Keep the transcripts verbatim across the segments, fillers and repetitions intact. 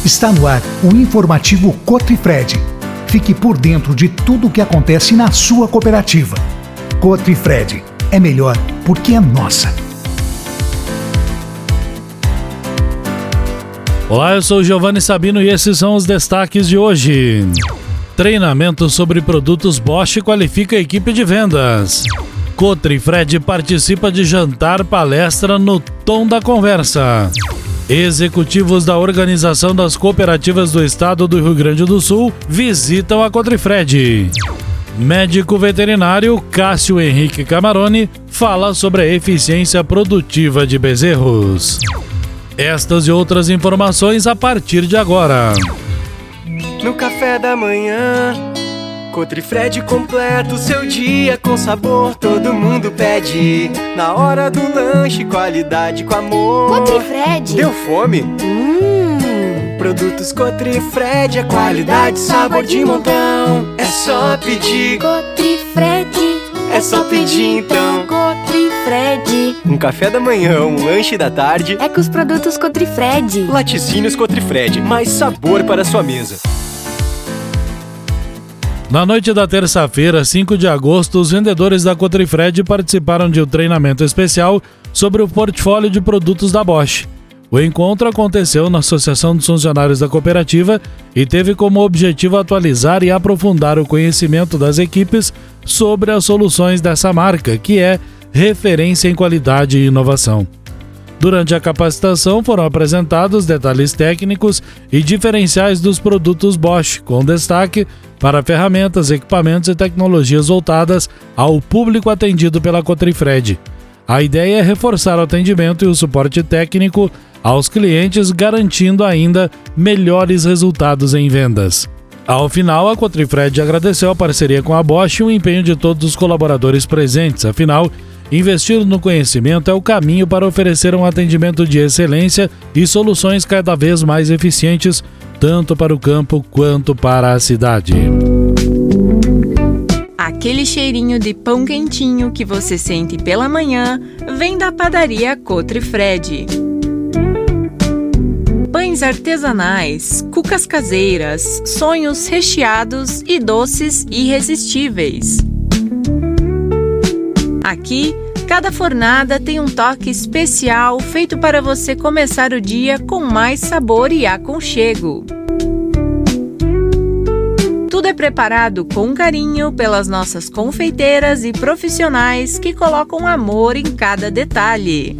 Está no ar o informativo Cotrifred. Fique por dentro de tudo o que acontece na sua cooperativa. Cotrifred é melhor porque é nossa. Olá, eu sou o Giovanni Sabino e esses são os destaques de hoje. Treinamento sobre produtos Bosch qualifica a equipe de vendas. Cotrifred participa de jantar palestra no Tom da Conversa. Executivos da Organização das Cooperativas do Estado do Rio Grande do Sul visitam a Cotrifred. Médico veterinário Cássio Henrique Camaroni fala sobre a eficiência produtiva de bezerros. Estas e outras informações a partir de agora. No café da manhã, Cotrifred completa o seu dia com sabor, todo mundo pede. Na hora do lanche, qualidade com amor. Cotrifred. Deu fome? Hum, produtos Cotrifred, a qualidade, sabor de montão. É só pedir. Cotrifred. É só pedir então. Cotrifred. Um café da manhã, um lanche da tarde. É com os produtos Cotrifred. Laticínios Cotrifred, mais sabor para a sua mesa. Na noite da terça-feira, cinco de agosto, os vendedores da Cotrifred participaram de um treinamento especial sobre o portfólio de produtos da Bosch. O encontro aconteceu na Associação dos Funcionários da Cooperativa e teve como objetivo atualizar e aprofundar o conhecimento das equipes sobre as soluções dessa marca, que é referência em qualidade e inovação. Durante a capacitação foram apresentados detalhes técnicos e diferenciais dos produtos Bosch, com destaque para ferramentas, equipamentos e tecnologias voltadas ao público atendido pela Cotrifred. A ideia é reforçar o atendimento e o suporte técnico aos clientes, garantindo ainda melhores resultados em vendas. Ao final, a Cotrifred agradeceu a parceria com a Bosch e o empenho de todos os colaboradores presentes. Afinal, investir no conhecimento é o caminho para oferecer um atendimento de excelência e soluções cada vez mais eficientes, tanto para o campo quanto para a cidade. Aquele cheirinho de pão quentinho que você sente pela manhã vem da padaria Cotrifred. Pães artesanais, cucas caseiras, sonhos recheados e doces irresistíveis. Aqui, cada fornada tem um toque especial feito para você começar o dia com mais sabor e aconchego. Tudo é preparado com carinho pelas nossas confeiteiras e profissionais que colocam amor em cada detalhe.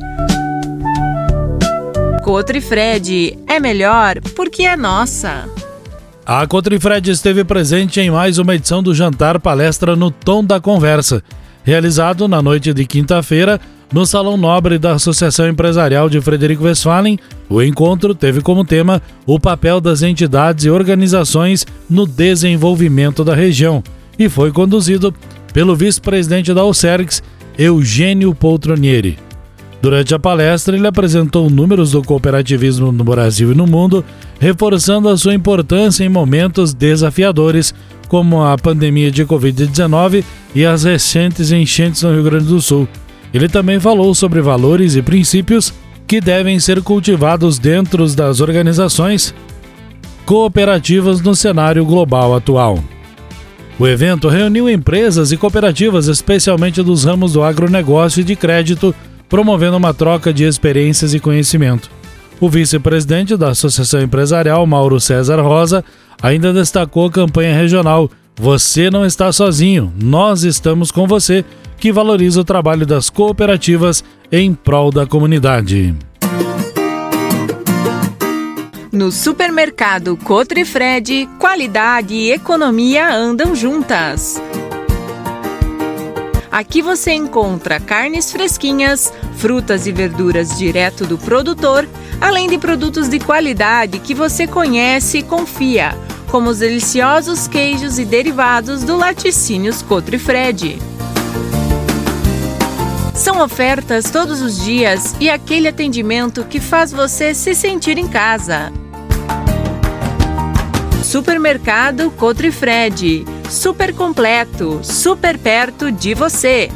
Cotrifred é melhor porque é nossa. A Cotrifred esteve presente em mais uma edição do Jantar Palestra no Tom da Conversa, realizado na noite de quinta-feira no Salão Nobre da Associação Empresarial de Frederico Westphalen. O encontro teve como tema o papel das entidades e organizações no desenvolvimento da região e foi conduzido pelo vice-presidente da Alcergs, Eugênio Poltronieri. Durante a palestra, ele apresentou números do cooperativismo no Brasil e no mundo, reforçando a sua importância em momentos desafiadores, como a pandemia de covid dezenove e as recentes enchentes no Rio Grande do Sul. Ele também falou sobre valores e princípios que devem ser cultivados dentro das organizações cooperativas no cenário global atual. O evento reuniu empresas e cooperativas, especialmente dos ramos do agronegócio e de crédito, promovendo uma troca de experiências e conhecimento. O vice-presidente da Associação Empresarial, Mauro César Rosa, ainda destacou a campanha regional Você Não Está Sozinho, Nós Estamos Com Você, que valoriza o trabalho das cooperativas em prol da comunidade. No supermercado Cotrifred, qualidade e economia andam juntas. Aqui você encontra carnes fresquinhas, frutas e verduras direto do produtor, além de produtos de qualidade que você conhece e confia, como os deliciosos queijos e derivados do Laticínios Cotrifred. São ofertas todos os dias e aquele atendimento que faz você se sentir em casa. Supermercado Cotrifred, super completo, super perto de você.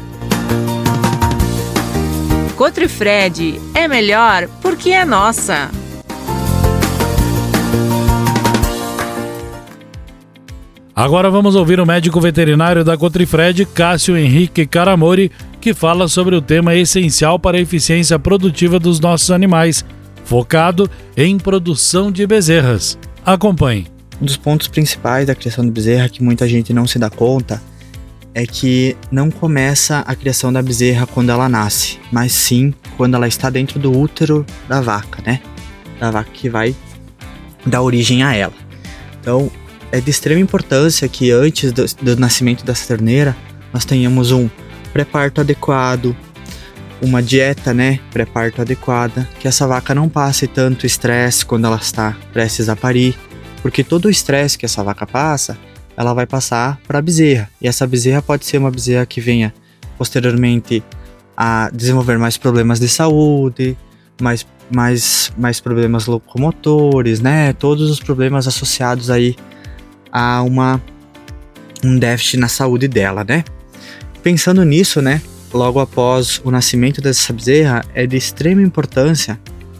Cotrifred é melhor porque é nossa. Agora vamos ouvir o médico veterinário da Cotrifred, Cássio Henrique Caramori, que fala sobre o tema essencial para a eficiência produtiva dos nossos animais, focado em produção de bezerras. Acompanhe. Um dos pontos principais da criação de bezerra que muita gente não se dá conta é que não começa a criação da bezerra quando ela nasce, mas sim quando ela está dentro do útero da vaca, né? Da vaca que vai dar origem a ela. Então, é de extrema importância que antes do, do nascimento dessa terneira, nós tenhamos um pré-parto adequado, uma dieta, né, pré-parto adequada, que essa vaca não passe tanto estresse quando ela está prestes a parir, porque todo o estresse que essa vaca passa, ela vai passar para a bezerra, e essa bezerra pode ser uma bezerra que venha posteriormente a desenvolver mais problemas de saúde, mais, mais, mais problemas locomotores, né, todos os problemas associados aí a uma, um déficit na saúde dela, né? Pensando nisso, né, logo após o nascimento dessa bezerra, é de extrema importância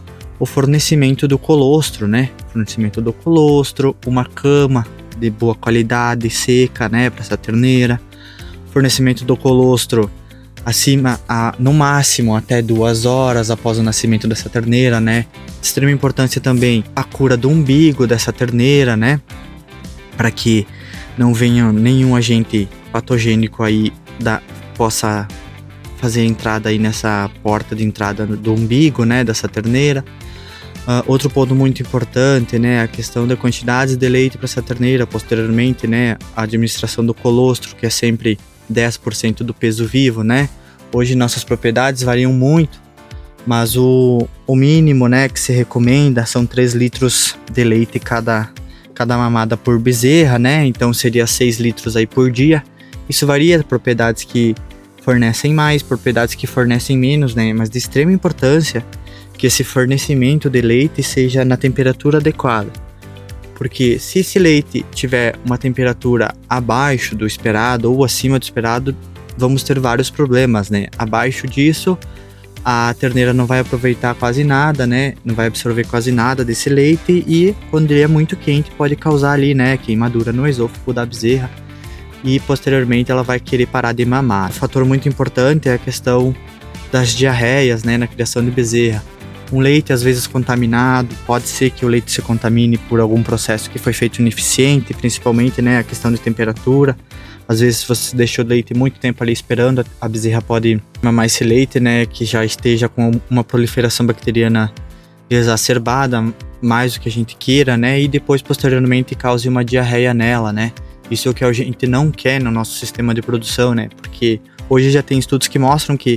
o fornecimento do colostro, né? Fornecimento do colostro, uma cama de boa qualidade, seca, né, para essa terneira. Fornecimento do colostro acima, a, no máximo até duas horas após o nascimento dessa terneira, né? De extrema importância também a cura do umbigo dessa terneira, né? Para que não venha nenhum agente patogênico aí da, possa fazer entrada aí nessa porta de entrada do umbigo, né, dessa terneira. Uh, outro ponto muito importante, né, a questão da quantidade de leite para essa terneira, posteriormente, né, a administração do colostro, que é sempre dez por cento do peso vivo, né. Hoje nossas propriedades variam muito, mas o, o mínimo, né, que se recomenda são três litros de leite cada cada mamada por bezerra, né? Então seria seis litros aí por dia. Isso varia de propriedades que fornecem mais, propriedades que fornecem menos, né? Mas de extrema importância que esse fornecimento de leite seja na temperatura adequada. Porque se esse leite tiver uma temperatura abaixo do esperado ou acima do esperado, vamos ter vários problemas, né? Abaixo disso, a terneira não vai aproveitar quase nada, né? Não vai absorver quase nada desse leite e quando ele é muito quente pode causar ali, né, queimadura no esôfago da bezerra e posteriormente ela vai querer parar de mamar. Um fator muito importante é a questão das diarreias, né, na criação de bezerra. Um leite às vezes contaminado, pode ser que o leite se contamine por algum processo que foi feito ineficiente, principalmente, né, a questão de temperatura. Às vezes, se você deixou o leite muito tempo ali esperando, a bezerra pode mamar esse leite, né, que já esteja com uma proliferação bacteriana exacerbada, mais do que a gente queira, né, e depois, posteriormente, cause uma diarreia nela, né. Isso é o que a gente não quer no nosso sistema de produção, né, porque hoje já tem estudos que mostram que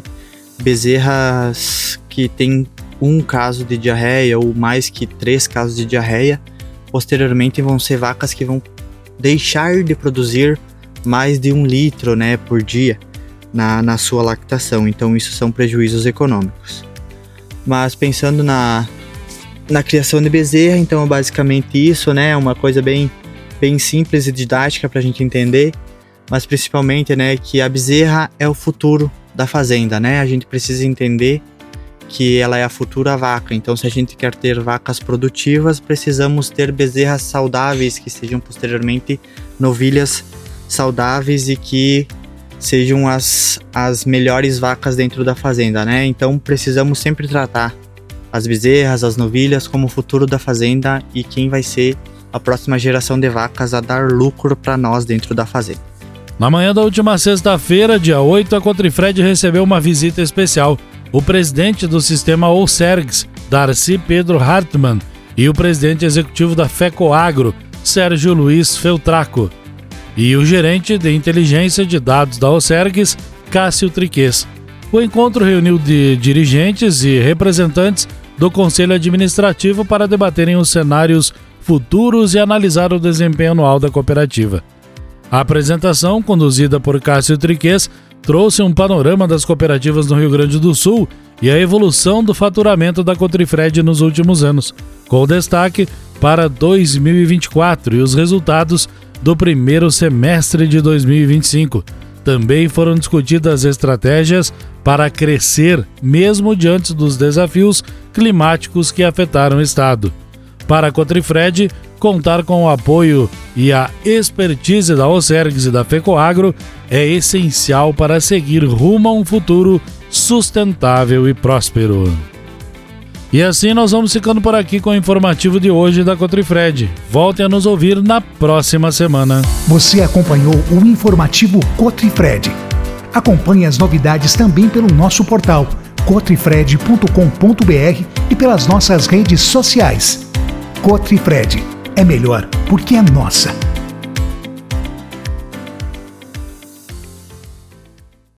bezerras que têm um caso de diarreia ou mais que três casos de diarreia, posteriormente vão ser vacas que vão deixar de produzir mais de um litro, né, por dia na, na sua lactação. Então isso são prejuízos econômicos. Mas pensando na, na criação de bezerra, então é basicamente isso, né, uma coisa bem, bem simples e didática para a gente entender, mas principalmente, né, que a bezerra é o futuro da fazenda, né, a gente precisa entender que ela é a futura vaca. Então, se a gente quer ter vacas produtivas, precisamos ter bezerras saudáveis que sejam posteriormente novilhas saudáveis e que sejam as, as melhores vacas dentro da fazenda, né? Então precisamos sempre tratar as bezerras, as novilhas como o futuro da fazenda e quem vai ser a próxima geração de vacas a dar lucro para nós dentro da fazenda. Na manhã da última sexta-feira, dia oito, a Cotrifred recebeu uma visita especial. O presidente do sistema Osergs, Darcy Pedro Hartmann, e o presidente executivo da FECOAGRO, Sérgio Luiz Feltraco, e o gerente de inteligência de dados da Osergs, Cássio Triquez. O encontro reuniu de dirigentes e representantes do Conselho Administrativo para debaterem os cenários futuros e analisar o desempenho anual da cooperativa. A apresentação, conduzida por Cássio Triquez, trouxe um panorama das cooperativas no Rio Grande do Sul e a evolução do faturamento da Cotrifred nos últimos anos, com destaque para dois mil e vinte e quatro e os resultados do primeiro semestre de dois mil e vinte e cinco. Também foram discutidas estratégias para crescer, mesmo diante dos desafios climáticos que afetaram o estado. Para a Cotrifred, contar com o apoio e a expertise da Osergs e da FECOAGRO é essencial para seguir rumo a um futuro sustentável e próspero. E assim nós vamos ficando por aqui com o informativo de hoje da Cotrifred. Volte a nos ouvir na próxima semana. Você acompanhou o informativo Cotrifred. Acompanhe as novidades também pelo nosso portal cotrifred ponto com ponto b r e pelas nossas redes sociais. Cotrifred é melhor porque é nossa.